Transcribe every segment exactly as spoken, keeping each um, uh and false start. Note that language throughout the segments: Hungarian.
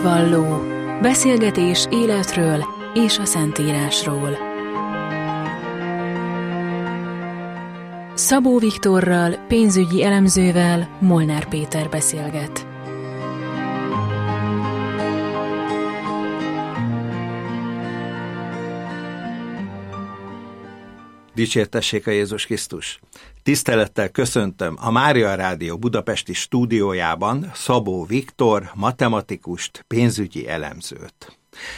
Hitvalló. Beszélgetés életről és a Szentírásról. Szabó Viktorral, pénzügyi elemzővel Molnár Péter beszélget. Dicsértessék a Jézus Krisztus! Tisztelettel köszöntöm a Mária Rádió budapesti stúdiójában Szabó Viktor, matematikust, pénzügyi elemzőt.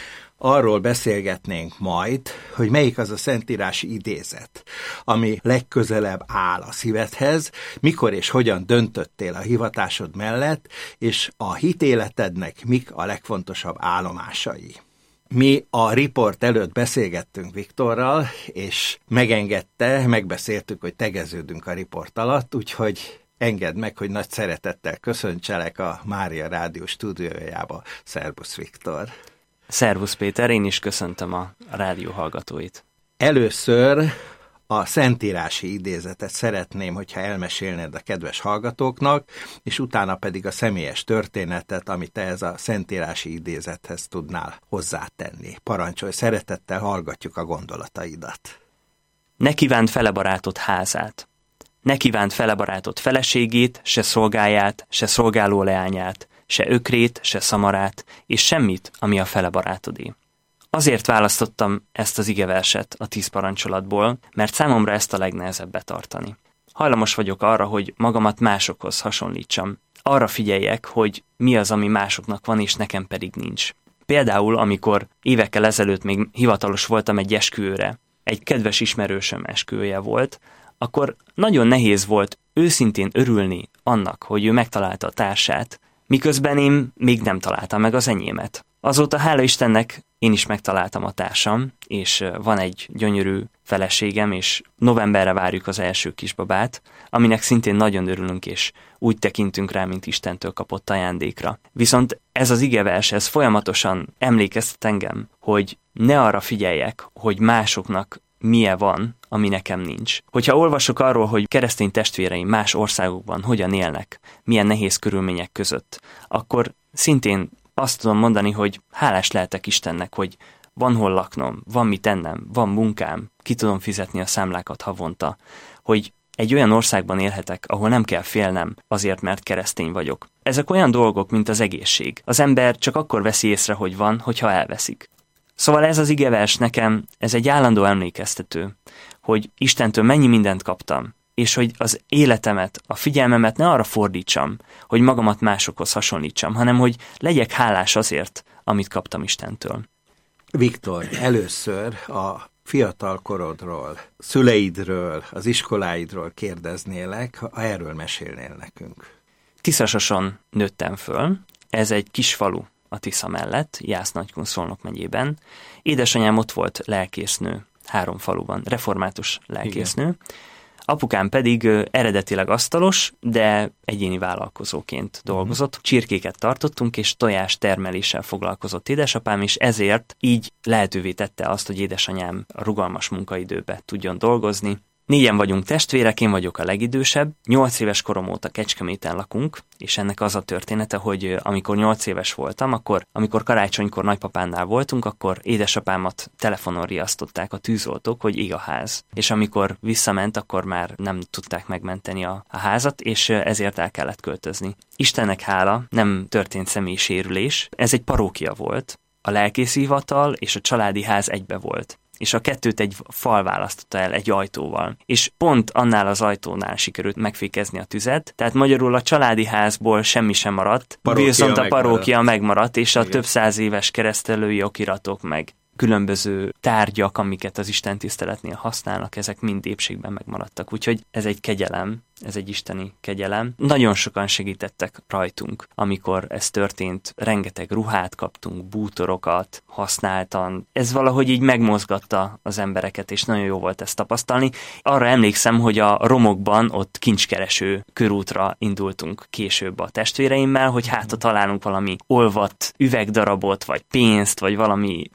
Arról beszélgetnénk majd, hogy melyik az a szentírási idézet, ami legközelebb áll a szívedhez, mikor és hogyan döntöttél a hivatásod mellett, és a hitéletednek mik a legfontosabb állomásai. Mi a riport előtt beszélgettünk Viktorral, és megengedte, megbeszéltük, hogy tegeződünk a riport alatt, úgyhogy engedd meg, hogy nagy szeretettel köszöntselek a Mária Rádió stúdiójába. Szervusz, Viktor! Szervusz, Péter, én is köszöntöm a rádió hallgatóit. Először a szentírási idézetet szeretném, hogyha elmesélnéd a kedves hallgatóknak, és utána pedig a személyes történetet, amit te ez a szentírási idézethez tudnál hozzátenni. Parancsolj, szeretettel hallgatjuk a gondolataidat. Ne kívánt fele barátot házát, ne kívánt fele barátot feleségét, se szolgáját, se szolgáló leányát, se ökrét, se szamarát, és semmit, ami a fele barátodé. Azért választottam ezt az igeverset a tíz parancsolatból, mert számomra ezt a legnehezebb betartani. Hajlamos vagyok arra, hogy magamat másokhoz hasonlítsam. Arra figyeljek, hogy mi az, ami másoknak van, és nekem pedig nincs. Például, amikor évekkel ezelőtt még hivatalos voltam egy esküvőre, egy kedves ismerősöm esküvője volt, akkor nagyon nehéz volt őszintén örülni annak, hogy ő megtalálta a társát, miközben én még nem találtam meg az enyémet. Azóta, hála Istennek, én is megtaláltam a társam, és van egy gyönyörű feleségem, és novemberre várjuk az első kisbabát, aminek szintén nagyon örülünk, és úgy tekintünk rá, mint Istentől kapott ajándékra. Viszont ez az igevers, ez folyamatosan emlékeztet engem, hogy ne arra figyeljek, hogy másoknak milyen van, ami nekem nincs. Hogyha olvasok arról, hogy keresztény testvéreim más országokban hogyan élnek, milyen nehéz körülmények között, akkor szintén azt tudom mondani, hogy hálás lehetek Istennek, hogy van hol laknom, van mit ennem, van munkám, ki tudom fizetni a számlákat havonta, hogy egy olyan országban élhetek, ahol nem kell félnem azért, mert keresztény vagyok. Ezek olyan dolgok, mint az egészség. Az ember csak akkor veszi észre, hogy van, hogyha elveszik. Szóval ez az igevers nekem, ez egy állandó emlékeztető, hogy Istentől mennyi mindent kaptam, és hogy az életemet, a figyelmemet ne arra fordítsam, hogy magamat másokhoz hasonlítsam, hanem hogy legyek hálás azért, amit kaptam Istentől. Viktor, először a fiatal korodról, szüleidről, az iskoláidról kérdeznélek, ha erről mesélnél nekünk. Tiszasoson nőttem föl, ez egy kis falu a Tisza mellett, Jász-Nagykun, Szolnok megyében. Édesanyám ott volt lelkésznő, három faluban, református lelkésznő. Igen. Apukám pedig eredetileg asztalos, de egyéni vállalkozóként dolgozott. Uh-huh. Csirkéket tartottunk, és tojás termeléssel foglalkozott édesapám, és ezért így lehetővé tette azt, hogy édesanyám a rugalmas munkaidőbe tudjon dolgozni. Négyen vagyunk testvérek, én vagyok a legidősebb. Nyolc éves korom óta Kecskeméten lakunk, és ennek az a története, hogy amikor nyolc éves voltam, akkor amikor karácsonykor nagypapánnál voltunk, akkor édesapámat telefonon riasztották a tűzoltók, hogy ég a ház. És amikor visszament, akkor már nem tudták megmenteni a, a házat, és ezért el kellett költözni. Istennek hála, nem történt személyi sérülés. Ez egy parókia volt. A lelkészi hivatal és a családi ház egybe volt. És a kettőt egy fal választotta el egy ajtóval. És pont annál az ajtónál sikerült megfékezni a tüzet, tehát magyarul a családi házból semmi sem maradt, parókia viszont a parókia megmaradt, megmaradt és a igen, több száz éves keresztelői okiratok meg különböző tárgyak, amiket az Isten tiszteletnél használnak, ezek mind épségben megmaradtak. Úgyhogy ez egy kegyelem, ez egy isteni kegyelem. Nagyon sokan segítettek rajtunk, amikor ez történt. Rengeteg ruhát kaptunk, bútorokat használtan. Ez valahogy így megmozgatta az embereket, és nagyon jó volt ezt tapasztalni. Arra emlékszem, hogy a romokban ott kincskereső körútra indultunk később a testvéreimmel, hogy hát ha találunk valami olvadt üvegdarabot, vagy pénzt, vagy valami, valami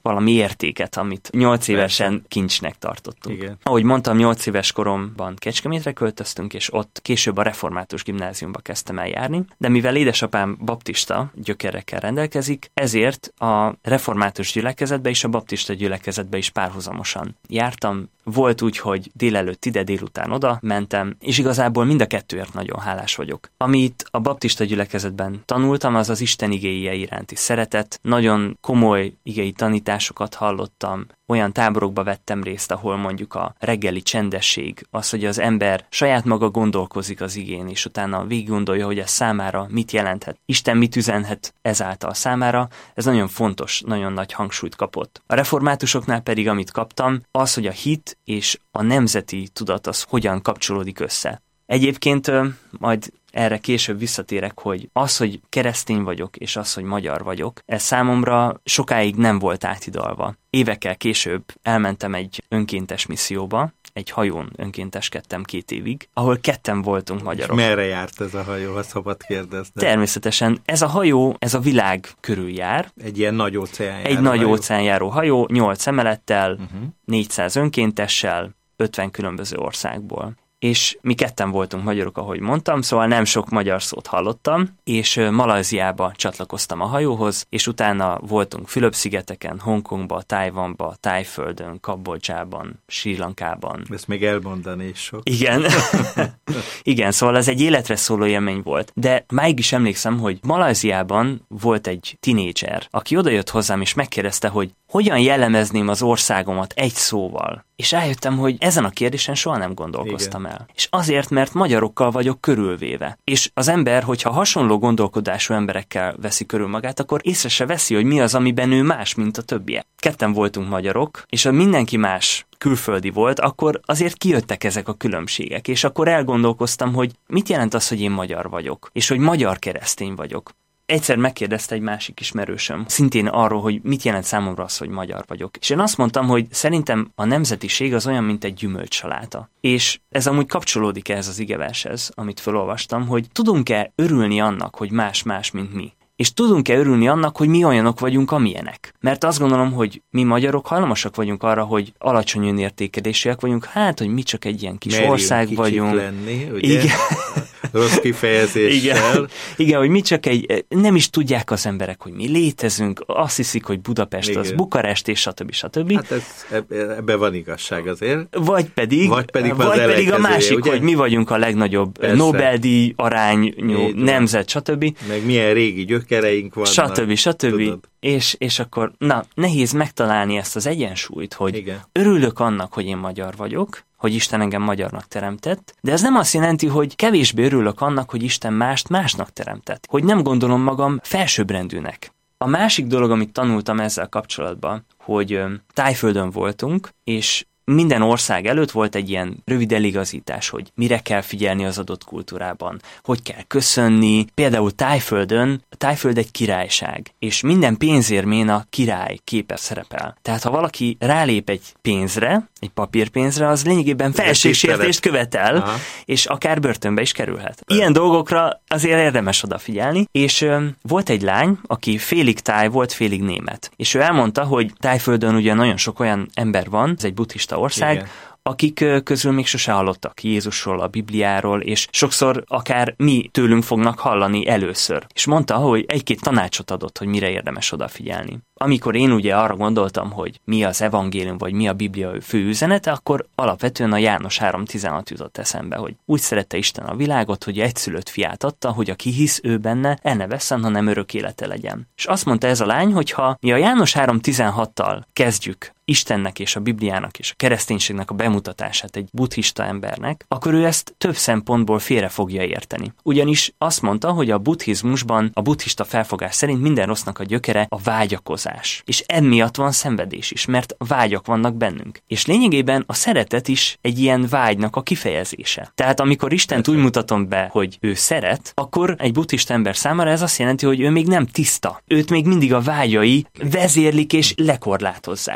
értéket, amit nyolc évesen kincsnek tartottunk. Igen. Ahogy mondtam, nyolc éves koromban Kecskemétre költöztünk, és ott később a református gimnáziumba kezdtem el járni, de mivel édesapám baptista gyökerekkel rendelkezik, ezért a református gyülekezetbe és a baptista gyülekezetbe is párhuzamosan jártam. Volt úgy, hogy délelőtt ide, délután oda mentem, és igazából mind a kettőért nagyon hálás vagyok. Amit a baptista gyülekezetben tanultam, az az Isten igéje iránti szeretet. Nagyon komoly igei tanításokat hallottam, olyan táborokba vettem részt, ahol mondjuk a reggeli csendesség, az, hogy az ember saját maga gondolkozik az igén, és utána végig gondolja, hogy ez számára mit jelenthet. Isten mit üzenhet ezáltal számára, ez nagyon fontos, nagyon nagy hangsúlyt kapott. A reformátusoknál pedig, amit kaptam, az, hogy a hit és a nemzeti tudat az hogyan kapcsolódik össze. Egyébként majd erre később visszatérek, hogy az, hogy keresztény vagyok, és az, hogy magyar vagyok, ez számomra sokáig nem volt áthidalva. Évekkel később elmentem egy önkéntes misszióba, egy hajón önkénteskedtem két évig, ahol ketten voltunk magyarok. És merre járt ez a hajó, ha szabad kérdezni? Természetesen. Ez a hajó, ez a világ körül jár. Egy ilyen nagy óceánjáró Egy nagy óceánjáró hajó, nyolc emelettel, uh-huh. négyszáz önkéntessel, ötven különböző országból. És mi ketten voltunk magyarok, ahogy mondtam, szóval nem sok magyar szót hallottam, és Malajziába csatlakoztam a hajóhoz, és utána voltunk Fülöp-szigeteken, Hongkongba, Tajvanba, Tájföldön, Kambodzsában, Srí Lankában. Ezt még elmondani is sok. Igen. Igen, szóval ez egy életre szóló élmény volt. De máig is emlékszem, hogy Malajziában volt egy tinédzser, aki odajött hozzám, és megkérdezte, hogy hogyan jellemezném az országomat egy szóval. És rájöttem, hogy ezen a kérdésen soha nem gondolkoztam el. És azért, mert magyarokkal vagyok körülvéve. És az ember, hogyha hasonló gondolkodású emberekkel veszi körül magát, akkor észre se veszi, hogy mi az, amiben ő más, mint a többiek. Ketten voltunk magyarok, és ha mindenki más külföldi volt, akkor azért kijöttek ezek a különbségek. És akkor elgondolkoztam, hogy mit jelent az, hogy én magyar vagyok, és hogy magyar keresztény vagyok. Egyszer megkérdezte egy másik ismerősöm, szintén arról, hogy mit jelent számomra az, hogy magyar vagyok. És én azt mondtam, hogy szerintem a nemzetiség az olyan, mint egy gyümölcsaláta. És ez amúgy kapcsolódik ehhez az igevershez, amit felolvastam, hogy tudunk-e örülni annak, hogy más-más, mint mi? És tudunk-e örülni annak, hogy mi olyanok vagyunk, amilyenek? Mert azt gondolom, hogy mi magyarok hajlamosak vagyunk arra, hogy alacsony önértékelésűek vagyunk, hát, hogy mi csak egy ilyen kis merjünk ország vagyunk. Lenni, ugye? Igen. Rossz kifejezéssel. Igen. Igen, hogy mi csak egy, nem is tudják az emberek, hogy mi létezünk, azt hiszik, hogy Budapest igen. az Bukarest, és stb. stb. Hát ez, ebben van igazság azért. Vagy pedig, vagy pedig, vagy pedig a másik, ugye? Hogy mi vagyunk a legnagyobb persze. Nobel-díj arányú nemzet, stb. Meg milyen régi gyökereink vannak. Stb. stb. És, és akkor, na, nehéz megtalálni ezt az egyensúlyt, hogy igen. örülök annak, hogy én magyar vagyok, hogy Isten engem magyarnak teremtett, de ez nem azt jelenti, hogy kevésbé örülök annak, hogy Isten mást másnak teremtett, hogy nem gondolom magam felsőbbrendűnek. A másik dolog, amit tanultam ezzel kapcsolatban, hogy Tájföldön voltunk, és minden ország előtt volt egy ilyen rövid eligazítás, hogy mire kell figyelni az adott kultúrában, hogy kell köszönni. Például Tájföldön, Tájföld egy királyság, és minden pénzérmén a király képe szerepel. Tehát ha valaki rálép egy pénzre, egy papírpénzre, az lényegében felségsértést követel, aha. és akár börtönbe is kerülhet. Ilyen dolgokra azért érdemes odafigyelni, és ö, volt egy lány, aki félig táj volt, félig német. És ő elmondta, hogy Tájföldön ugye nagyon sok olyan ember van, ez egy buddhista ország, igen. akik közül még sose hallottak Jézusról, a Bibliáról, és sokszor akár mi tőlünk fognak hallani először. És mondta, hogy egy-két tanácsot adott, hogy mire érdemes odafigyelni. Amikor én ugye arra gondoltam, hogy mi az evangélium, vagy mi a Biblia fő üzenete, akkor alapvetően a János három tizenhat jutott eszembe, hogy úgy szerette Isten a világot, hogy egyszülött fiát adta, hogy aki hisz ő benne, el ne vesszen, hanem örök élete legyen. És azt mondta ez a lány, hogy ha mi a János három tizenhattal kezdjük Istennek és a Bibliának és a kereszténységnek a bemutatását egy buddhista embernek, akkor ő ezt több szempontból félre fogja érteni. Ugyanis azt mondta, hogy a buddhizmusban, a buddhista felfogás szerint minden rossznak a gyökere a vágyakozás. És emiatt van szenvedés is, mert vágyak vannak bennünk. És lényegében a szeretet is egy ilyen vágynak a kifejezése. Tehát amikor Istent úgy mutatom be, hogy ő szeret, akkor egy buddhista ember számára ez azt jelenti, hogy ő még nem tiszta. Őt még mindig a vágyai vezérlik és lekorlátozzák. És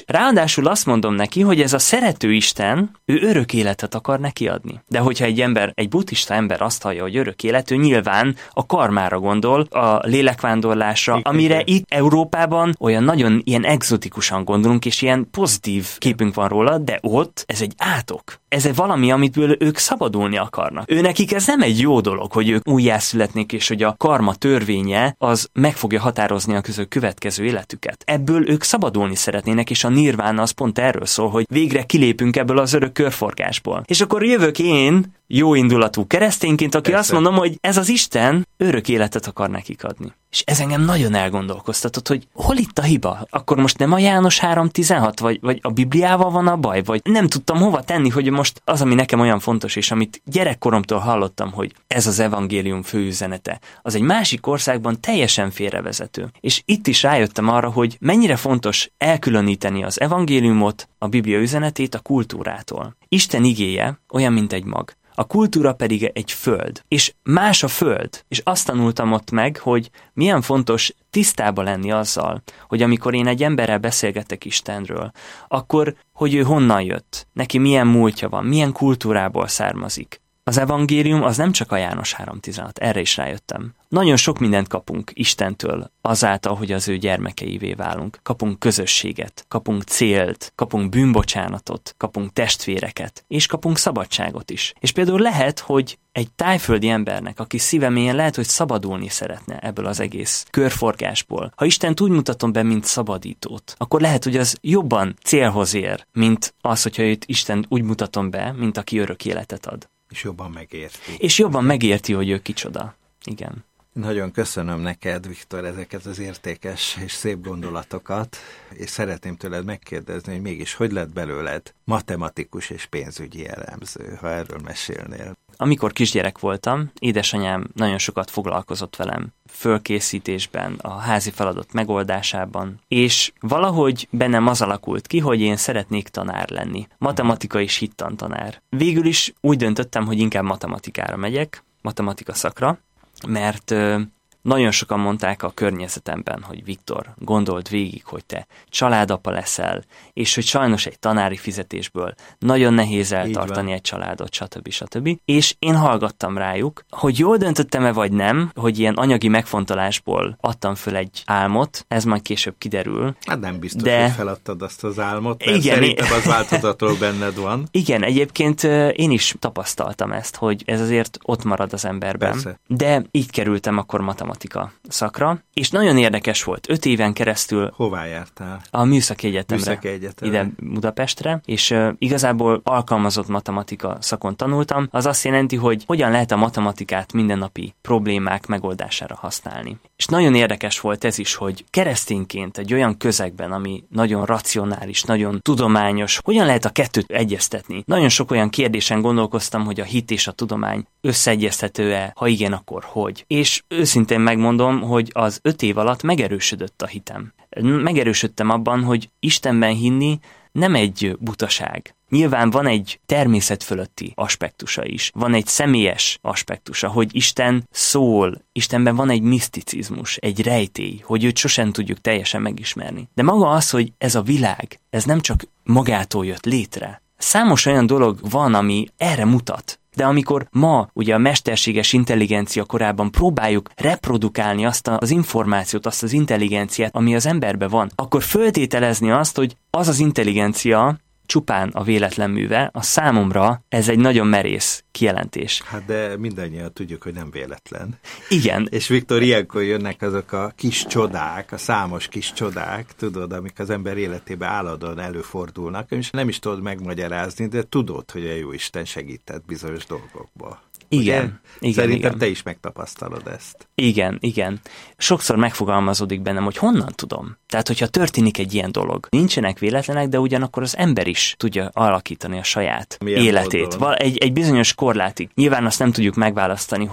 ráadásul azt mondom neki, hogy ez a szerető Isten, ő örök életet akar neki adni. De hogyha egy ember, egy buddhista ember azt hallja, hogy örök élet, ő nyilván a karmára gondol, a lélekvándorlásra, igen, amire itt Európában olyan nagyon ilyen egzotikusan gondolunk, és ilyen pozitív képünk van róla, de ott ez egy átok. Ez egy valami, amitből ők szabadulni akarnak. Ő nekik ez nem egy jó dolog, hogy ők újjászületnék, és hogy a karma törvénye az meg fogja határozni a közül következő életüket. Ebből ők szabadulni szeretnének, és a nirvána az pont erről szól, hogy végre kilépünk ebből az örök körforgásból. És akkor jövök én, jó indulatú keresztényként, aki Persze. azt mondom, hogy ez az Isten örök életet akar nekik adni. És ez engem nagyon elgondolkoztatott, hogy hol itt a hiba? Akkor most nem a János három tizenhat, vagy, vagy a Bibliával van a baj, vagy nem tudtam hova tenni, hogy most az, ami nekem olyan fontos, és amit gyerekkoromtól hallottam, hogy ez az evangélium főüzenete, az egy másik országban teljesen félrevezető. És itt is rájöttem arra, hogy mennyire fontos elkülöníteni az evangéliumot, a Biblia üzenetét a kultúrától. Isten igéje olyan, mint egy mag. A kultúra pedig egy föld, és más a föld, és azt tanultam ott meg, hogy milyen fontos tisztába lenni azzal, hogy amikor én egy emberrel beszélgetek Istenről, akkor, hogy ő honnan jött, neki milyen múltja van, milyen kultúrából származik. Az evangélium az nem csak a János három tizenhat, erre is rájöttem. Nagyon sok mindent kapunk Istentől azáltal, hogy az ő gyermekeivé válunk. Kapunk közösséget, kapunk célt, kapunk bűnbocsánatot, kapunk testvéreket, és kapunk szabadságot is. És például lehet, hogy egy tájföldi embernek, aki szívemélyen lehet, hogy szabadulni szeretne ebből az egész körforgásból. Ha Istent úgy mutatom be, mint szabadítót, akkor lehet, hogy az jobban célhoz ér, mint az, hogyha őt Isten úgy mutatom be, mint aki örök életet ad. És jobban megérti. És jobban megérti, hogy ő kicsoda. Igen. Nagyon köszönöm neked, Viktor, ezeket az értékes és szép gondolatokat, és szeretném tőled megkérdezni, hogy mégis hogy lett belőled matematikus és pénzügyi elemző, ha erről mesélnél. Amikor kisgyerek voltam, édesanyám nagyon sokat foglalkozott velem fölkészítésben, a házi feladat megoldásában, és valahogy bennem az alakult ki, hogy én szeretnék tanár lenni. Matematika és hittantanár. Végül is úgy döntöttem, hogy inkább matematikára megyek, matematika szakra, mert ö, nagyon sokan mondták a környezetemben, hogy Viktor, gondold végig, hogy te családapa leszel, és hogy sajnos egy tanári fizetésből nagyon nehéz eltartani egy családot, stb. stb. És én hallgattam rájuk, hogy jól döntöttem-e vagy nem, hogy ilyen anyagi megfontolásból adtam föl egy álmot, ez majd később kiderül. Hát nem biztos, de... hogy feladtad azt az álmot, mert igen, szerintem az változatról benned van. Igen, egyébként én is tapasztaltam ezt, hogy ez azért ott marad az emberben. Persze. De így kerültem akkor matematika szakra, és nagyon érdekes volt. Öt éven keresztül... Hová jártál? A Műszaki Egyetemre. Műszaki Egyetemre. Ide Budapestre, és uh, igazából alkalmazott matematika szakon tanultam. Az azt jelenti, hogy hogyan lehet a matematikát mindennapi problémák megoldására használni. És nagyon érdekes volt ez is, hogy keresztényként egy olyan közegben, ami nagyon racionális, nagyon tudományos, hogyan lehet a kettőt egyeztetni. Nagyon sok olyan kérdésen gondolkoztam, hogy a hit és a tudomány összeegyeztető-e, ha igen, akkor hogy. És őszintén megmondom, hogy az öt év alatt megerősödött a hitem. Megerősödtem abban, hogy Istenben hinni nem egy butaság. Nyilván van egy természet fölötti aspektusa is. Van egy személyes aspektusa, hogy Isten szól, Istenben van egy miszticizmus, egy rejtély, hogy őt sosem tudjuk teljesen megismerni. De maga az, hogy ez a világ, ez nem csak magától jött létre. Számos olyan dolog van, ami erre mutat. De amikor ma ugye a mesterséges intelligencia korában próbáljuk reprodukálni azt az információt, azt az intelligenciát, ami az emberben van, akkor föltételezni azt, hogy az az intelligencia csupán a véletlen műve, a számomra ez egy nagyon merész kijelentés. Hát de mindannyian tudjuk, hogy nem véletlen. Igen. És Viktor, ilyenkor jönnek azok a kis csodák, a számos kis csodák, tudod, amik az ember életében állandóan előfordulnak, és nem is tudod megmagyarázni, de tudod, hogy a Jóisten segített bizonyos dolgokba. Igen, igen, Szerintem igen. te is megtapasztalod ezt. Igen, igen. Sokszor megfogalmazódik bennem, hogy honnan tudom. Tehát, hogyha történik egy ilyen dolog, nincsenek véletlenek, de ugyanakkor az ember is tudja alakítani a saját Milyen életét. Val- egy, egy bizonyos korlátig. Nyilván azt nem tudjuk megválasztani, hogy, hogy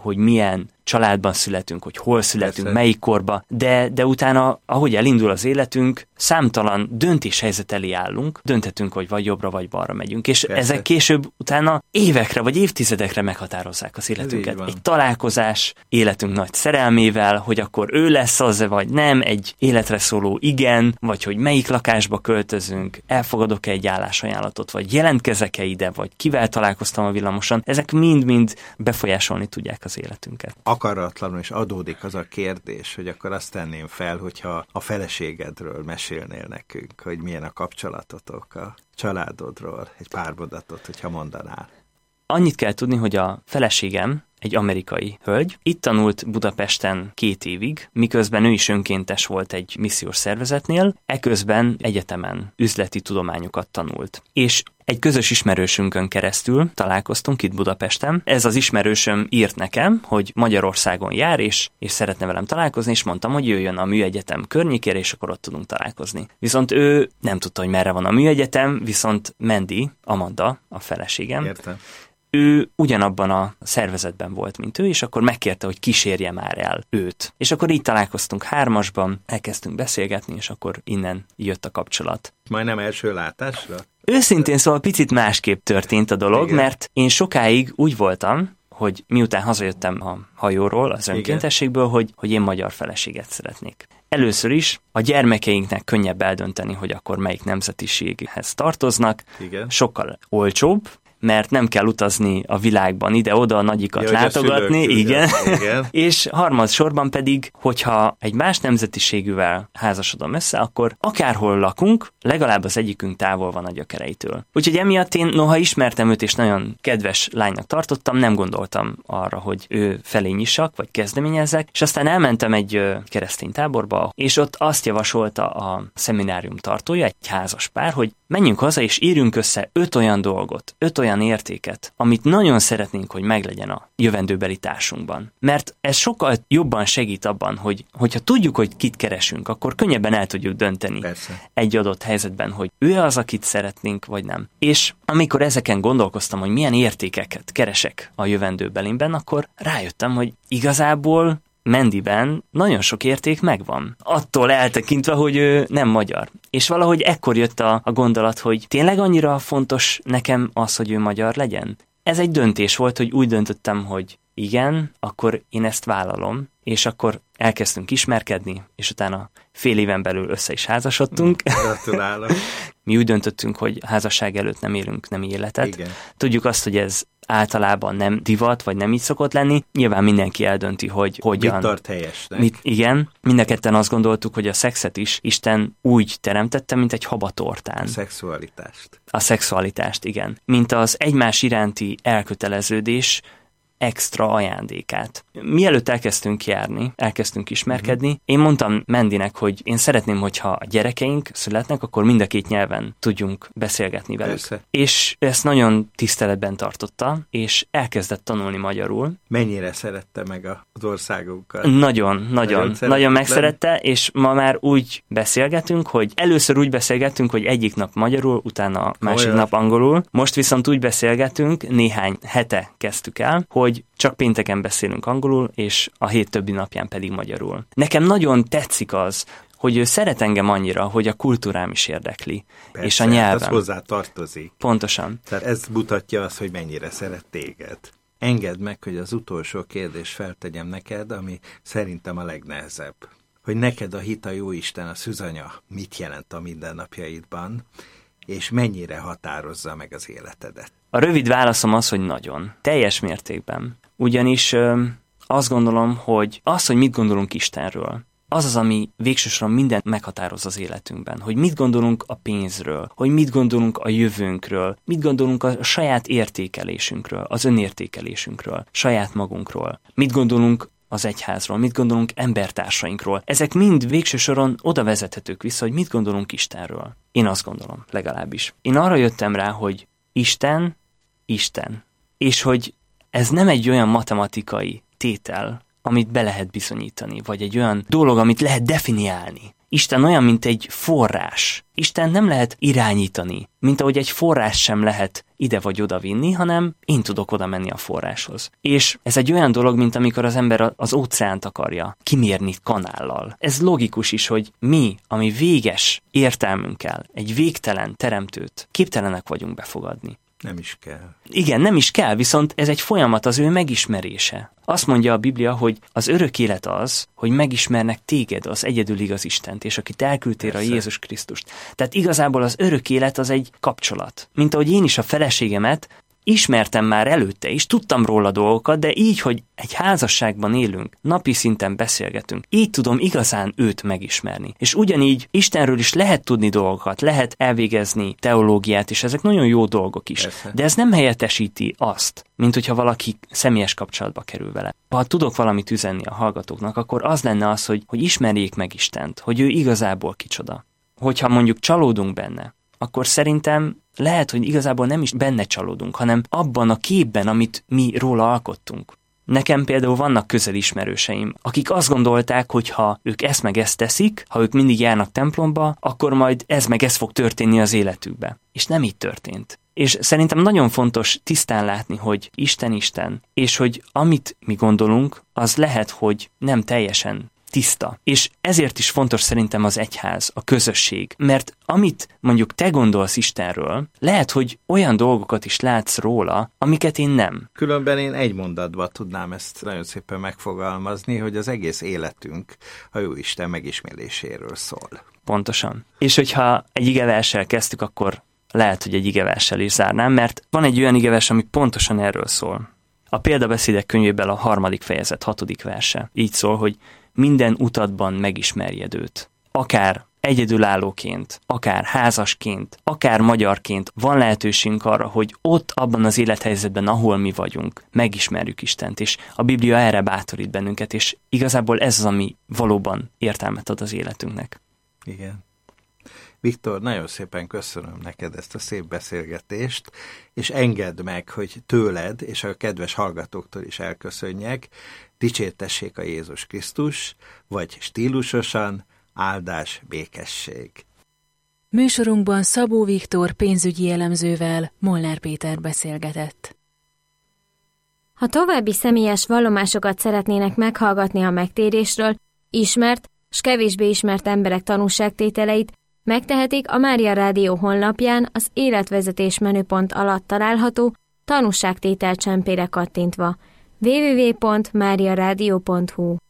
hogy milyen családban születünk, hogy hol születünk, Persze. melyik korba, de, de utána, ahogy elindul az életünk, számtalan döntéshelyzet elé állunk, dönthetünk, hogy vagy jobbra, vagy balra megyünk, és Persze. ezek később utána évekre, vagy évtizedekre meghatározzák az életünket. Egy találkozás, életünk nagy szerelmével, hogy akkor ő lesz az, vagy nem, egy életre szóló igen, vagy hogy melyik lakásba költözünk, elfogadok-e egy állásajánlatot, vagy jelentkezek-e ide, vagy kivel találkoztam a villamoson, ezek mind-mind befolyásolni tudják az életünket. Akaratlanul is adódik az a kérdés, hogy akkor azt tenném fel, hogyha a feleségedről mesélnél nekünk, hogy milyen a kapcsolatotok a családodról, egy pár mondatot, hogyha mondanál. Annyit kell tudni, hogy a feleségem egy amerikai hölgy. Itt tanult Budapesten két évig, miközben ő is önkéntes volt egy missziós szervezetnél, eközben egyetemen üzleti tudományokat tanult. És egy közös ismerősünkön keresztül találkoztunk itt Budapesten. Ez az ismerősöm írt nekem, hogy Magyarországon jár, és, és szeretne velem találkozni, és mondtam, hogy jöjjön a műegyetem környékére, és akkor ott tudunk találkozni. Viszont ő nem tudta, hogy merre van a műegyetem, viszont Mendi, Amanda, a feleségem, Értem. ő ugyanabban a szervezetben volt, mint ő, és akkor megkérte, hogy kísérje már el őt. És akkor így találkoztunk hármasban, elkezdtünk beszélgetni, és akkor innen jött a kapcsolat. Majdnem első látásra? Őszintén szóval picit másképp történt a dolog, Igen. mert én sokáig úgy voltam, hogy miután hazajöttem a hajóról, az önkéntességből, hogy, hogy én magyar feleséget szeretnék. Először is a gyermekeinknek könnyebb eldönteni, hogy akkor melyik nemzetiséghez tartoznak. Igen. Sokkal olcsóbb, mert nem kell utazni a világban ide-oda a nagyikat Ja, látogatni, igen. igen. És harmadsorban pedig, hogyha egy más nemzetiségűvel házasodom össze, akkor akárhol lakunk, legalább az egyikünk távol van a gyökereitől. Úgyhogy emiatt én, noha ismertem őt és nagyon kedves lánynak tartottam, nem gondoltam arra, hogy ő felé nyissak, vagy kezdeményezzek, és aztán elmentem egy keresztény táborba, és ott azt javasolta a szeminárium tartója, egy házas pár, hogy menjünk haza és írjunk össze öt olyan dolgot, öt olyan értéket, amit nagyon szeretnénk, hogy meglegyen a jövendőbeli társunkban. Mert ez sokkal jobban segít abban, hogy hogyha tudjuk, hogy kit keresünk, akkor könnyebben el tudjuk dönteni Persze. egy adott helyzetben, hogy ő az, akit szeretnénk, vagy nem. És amikor ezeken gondolkoztam, hogy milyen értékeket keresek a jövendőbelimben, akkor rájöttem, hogy igazából Mendiben nagyon sok érték megvan. Attól eltekintve, hogy ő nem magyar. És valahogy ekkor jött a, a gondolat, hogy tényleg annyira fontos nekem az, hogy ő magyar legyen? Ez egy döntés volt, hogy úgy döntöttem, hogy igen, akkor én ezt vállalom, és akkor elkezdtünk ismerkedni, és utána fél éven belül össze is házasodtunk. Gratulálok. Mi úgy döntöttünk, hogy házasság előtt nem élünk nemi életet. Igen. Tudjuk azt, hogy ez általában nem divat, vagy nem így szokott lenni. Nyilván mindenki eldönti, hogy hogyan. Mit tart helyesnek? Mit, igen, mind a ketten azt gondoltuk, hogy a szexet is Isten úgy teremtette, mint egy habatortán. A szexualitást. A szexualitást, igen. Mint az egymás iránti elköteleződés extra ajándékát. Mielőtt elkezdtünk járni, elkezdtünk ismerkedni, uh-huh. én mondtam Mendinek, hogy én szeretném, hogyha a gyerekeink születnek, akkor mind a két nyelven tudjunk beszélgetni velük. Persze. És ezt nagyon tiszteletben tartotta, és elkezdett tanulni magyarul. Mennyire szerette meg az országunkat? Nagyon, nagyon, nagyon, nagyon megszerette, lenni? És ma már úgy beszélgetünk, hogy először úgy beszélgetünk, hogy egyik nap magyarul, utána a másik Olyan. nap angolul. Most viszont úgy beszélgetünk, néhány hete kezdtük el, hogy hogy csak pénteken beszélünk angolul, és a hét többi napján pedig magyarul. Nekem nagyon tetszik az, hogy ő szeret engem annyira, hogy a kultúrám is érdekli, Persze, és a nyelvem. ez hozzá tartozik. Pontosan. Tehát ez mutatja azt, hogy mennyire szeret téged. Engedd meg, hogy az utolsó kérdést feltegyem neked, ami szerintem a legnehezebb. Hogy neked a hit, a Jóisten, a szűzanya mit jelent a mindennapjaidban, és mennyire határozza meg az életedet? A rövid válaszom az, hogy nagyon. Teljes mértékben. Ugyanis ö, azt gondolom, hogy az, hogy mit gondolunk Istenről, az az, ami végsősorban mindent meghatároz az életünkben. Hogy mit gondolunk a pénzről, hogy mit gondolunk a jövőnkről, mit gondolunk a saját értékelésünkről, az önértékelésünkről, saját magunkról, mit gondolunk az egyházról, mit gondolunk embertársainkról. Ezek mind végső soron oda vezethetők vissza, hogy mit gondolunk Istenről. Én azt gondolom, legalábbis. Én arra jöttem rá, hogy Isten, Isten. És hogy ez nem egy olyan matematikai tétel, amit be lehet bizonyítani, vagy egy olyan dolog, amit lehet definiálni. Isten olyan, mint egy forrás. Isten nem lehet irányítani, mint ahogy egy forrás sem lehet ide vagy oda vinni, hanem én tudok oda menni a forráshoz. És ez egy olyan dolog, mint amikor az ember az óceánt akarja kimérni kanállal. Ez logikus is, hogy mi, ami véges értelmünkkel, egy végtelen teremtőt képtelenek vagyunk befogadni. Nem is kell. Igen, nem is kell, viszont ez egy folyamat, az ő megismerése. Azt mondja a Biblia, hogy az örök élet az, hogy megismernek téged, az egyedül igaz Istent, és akit elküldtél a Jézus Krisztust. Tehát igazából az örök élet az egy kapcsolat. Mint ahogy én is a feleségemet ismertem már előtte, és tudtam róla dolgokat, de így, hogy egy házasságban élünk, napi szinten beszélgetünk, így tudom igazán őt megismerni. És ugyanígy Istenről is lehet tudni dolgokat, lehet elvégezni teológiát, és ezek nagyon jó dolgok is. Persze. De ez nem helyettesíti azt, mint hogyha valaki személyes kapcsolatba kerül vele. Ha tudok valamit üzenni a hallgatóknak, akkor az lenne az, hogy, hogy ismerjék meg Istent, hogy ő igazából kicsoda. Hogyha mondjuk csalódunk benne, akkor szerintem lehet, hogy igazából nem is benne csalódunk, hanem abban a képben, amit mi róla alkottunk. Nekem például vannak közeli ismerőseim, akik azt gondolták, hogy ha ők ezt meg ezt teszik, ha ők mindig járnak templomba, akkor majd ez meg ez fog történni az életükbe. És nem így történt. És szerintem nagyon fontos tisztán látni, hogy Isten Isten, és hogy amit mi gondolunk, az lehet, hogy nem teljesen tiszta. És ezért is fontos szerintem az egyház, a közösség, mert amit mondjuk te gondolsz Istenről, lehet, hogy olyan dolgokat is látsz róla, amiket én nem. Különben én egy mondatban tudnám ezt nagyon szépen megfogalmazni, hogy az egész életünk a Jóisten megismeréséről szól. Pontosan. És hogyha egy igeverssel kezdtük, akkor lehet, hogy egy igeverssel is zárnám, mert van egy olyan igevers, ami pontosan erről szól. A Példabeszédek könyvében a harmadik fejezet hatodik verse. Így szól, hogy minden utadban megismerjed őt. Akár egyedülállóként, akár házasként, akár magyarként van lehetőségünk arra, hogy ott abban az élethelyzetben, ahol mi vagyunk, megismerjük Istent, és a Biblia erre bátorít bennünket, és igazából ez az, ami valóban értelmet ad az életünknek. Igen. Viktor, nagyon szépen köszönöm neked ezt a szép beszélgetést, és engedd meg, hogy tőled és a kedves hallgatóktól is elköszönjek, dicsértessék a Jézus Krisztus, vagy stílusosan, áldás, békesség. Műsorunkban Szabó Viktor pénzügyi elemzővel Molnár Péter beszélgetett. Ha további személyes vallomásokat szeretnének meghallgatni a megtérésről, ismert s kevésbé ismert emberek tanúságtételeit, megtehetik a Mária Rádió honlapján az életvezetés menüpont alatt található tanúságtétel csempére kattintva. double-u double-u double-u pont mária rádió pont hu